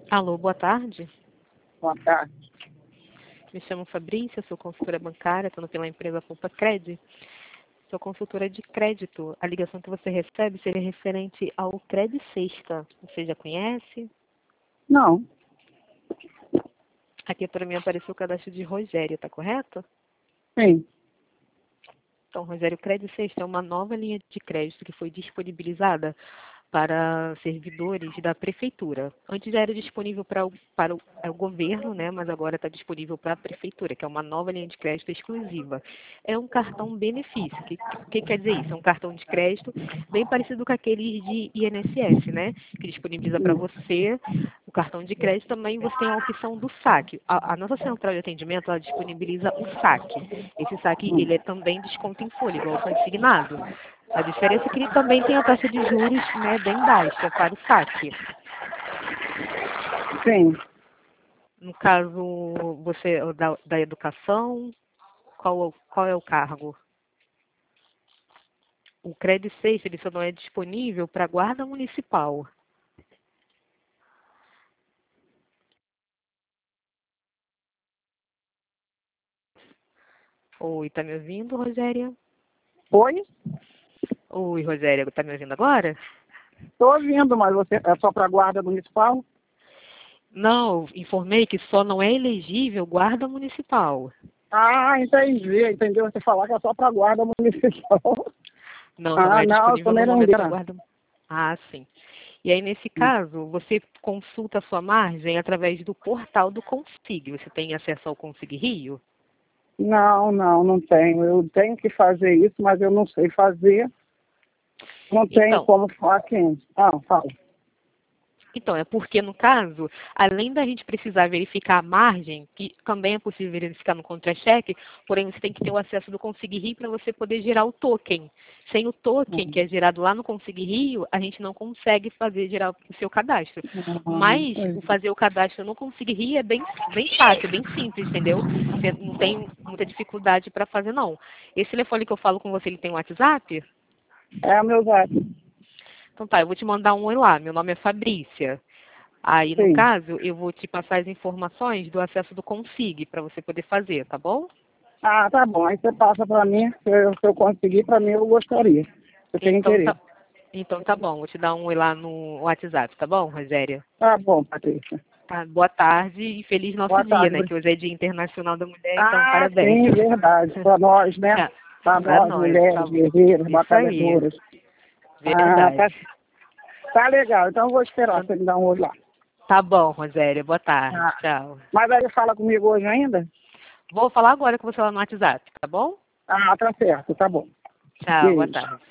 Alô, boa tarde. Boa tarde. Me chamo Fabrícia, sou consultora bancária, estou pela empresa Poupa Cred. Sou consultora de crédito. A ligação que você recebe seria referente ao Cred Sexta. Você já conhece? Não. Aqui para mim apareceu o cadastro de Rogério, tá correto? Sim. Então, Rogério, o Cred Sexta é uma nova linha de crédito que foi disponibilizada para servidores da prefeitura. Antes já era disponível para o governo, né, mas agora está disponível para a prefeitura, que é uma nova linha de crédito exclusiva. É um cartão benefício. O que quer dizer isso? É um cartão de crédito bem parecido com aquele de INSS, né, que disponibiliza para você o cartão de crédito. Também você tem a opção do saque. A nossa central de atendimento, ela disponibiliza o saque. Esse saque, ele é também desconto em folha, igual consignado. A diferença é que ele também tem a taxa de juros, né, bem baixa para o saque. Sim. No caso, você da educação, qual é o cargo? O Cred Safe, ele só não é disponível para a guarda municipal. Oi, tá me ouvindo, Rogéria? Oi? Oi, Rogéria, tá me ouvindo agora? Estou ouvindo, mas você é só para a guarda municipal? Não, informei que só não é elegível guarda municipal. Ah, entendi. Entendeu você falar que é só para a guarda municipal. Não, só não Ah, é não, eu sou disponível no momento para merendeira. guarda. Ah, sim. E aí, nesse caso, você consulta a sua margem através do portal do Consig. Você tem acesso ao Consig Rio? Não tenho. Eu tenho que fazer isso, mas eu não sei fazer. Não tenho Então, como falar aqui. Ah, fala. Então, é porque, no caso, além da gente precisar verificar a margem, que também é possível verificar no contra-cheque, porém você tem que ter o acesso do Consig Rio para você poder gerar o token. Sem o token, que é gerado lá no Consig Rio, a gente não consegue gerar o seu cadastro. Mas o fazer o cadastro no Consig Rio é bem fácil, bem simples, entendeu? Você não tem muita dificuldade para fazer, não. Esse telefone que eu falo com você, ele tem um WhatsApp? É o meu zap. Então tá, eu vou te mandar um oi lá. Meu nome é Fabrícia. Aí, no Sim. caso, eu vou te passar as informações do acesso do Consig para você poder fazer, tá bom? Ah, tá bom. Aí você passa para mim. Se eu conseguir, para mim eu gostaria. Eu tenho Então interesse. tá, então tá bom. Vou te dar um oi lá no WhatsApp, tá bom, Rogéria? Tá bom, Patrícia. Tá, boa tarde e feliz nosso Boa dia, tarde. né? Que hoje é Dia Internacional da Mulher, então Ah, parabéns. sim, verdade. Para nós, né? Tá, Para pra nós, nós, mulheres, tá, guerreiras, isso aí, batalhadoras. Ah, verdade. tá legal. Então eu vou esperar Então, você me dar um olho lá. tá bom, Rogéria, boa tarde, Ah, tchau. mas aí fala comigo hoje ainda? Vou falar agora com você lá no WhatsApp, tá bom? Ah, tá certo, tá bom. Tchau, boa Beijo. tarde.